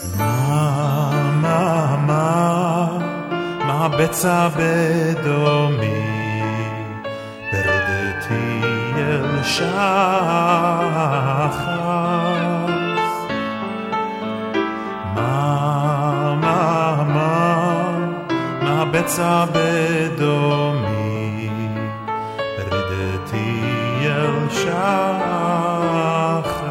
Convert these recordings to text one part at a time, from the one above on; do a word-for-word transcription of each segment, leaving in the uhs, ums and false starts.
בצע בדומי ברדתי אל שחס מה מה מה מה בצע בדומי ברדתי אל שחס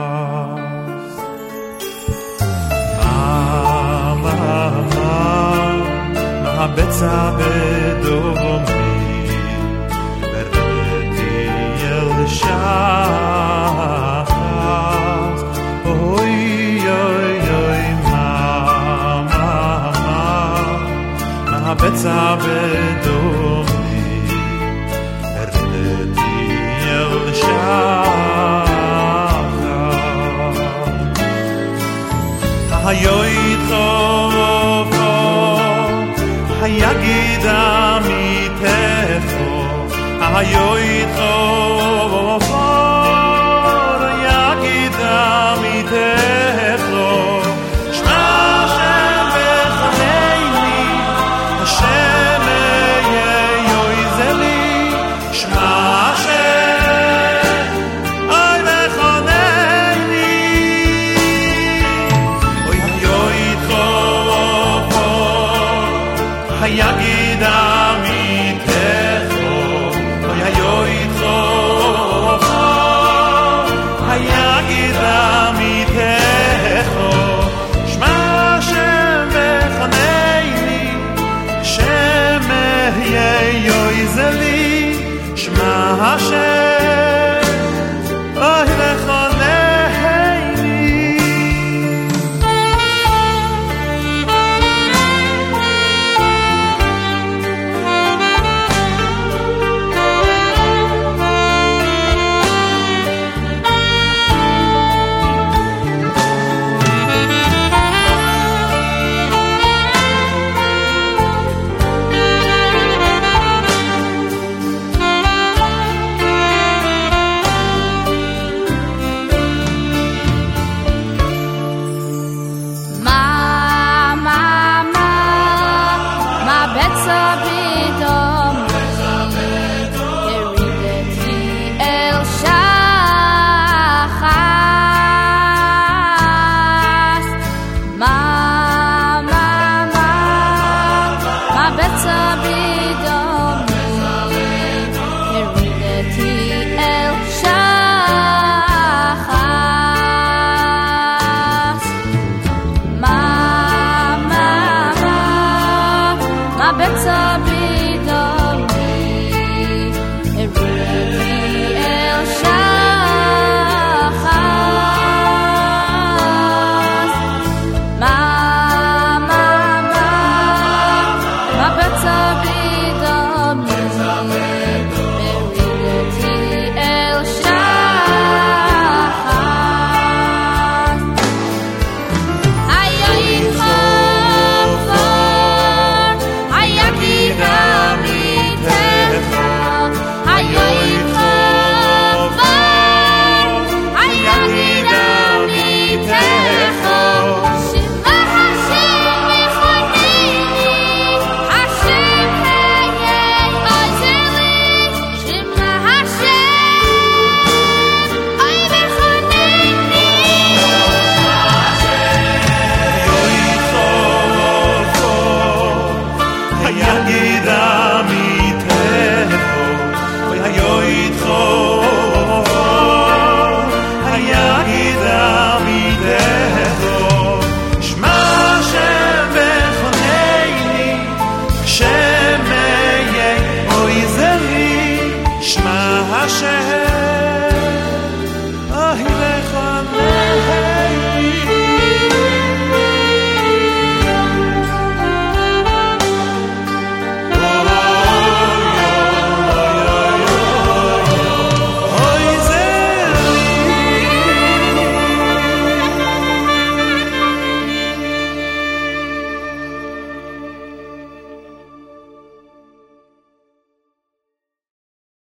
מה מה מה בצע בדומי ברדתי אל שחס אוי אוי אוי מה מה מה מה בצע בדומי ברדתי אל שחס היוי טוב יגיד עמיתךו היוי חופר יגיד עמיתךו שמע השם בחנני השם יהיוי זה לי שמע השם אוי בחנני אוי היוי חופר יגיד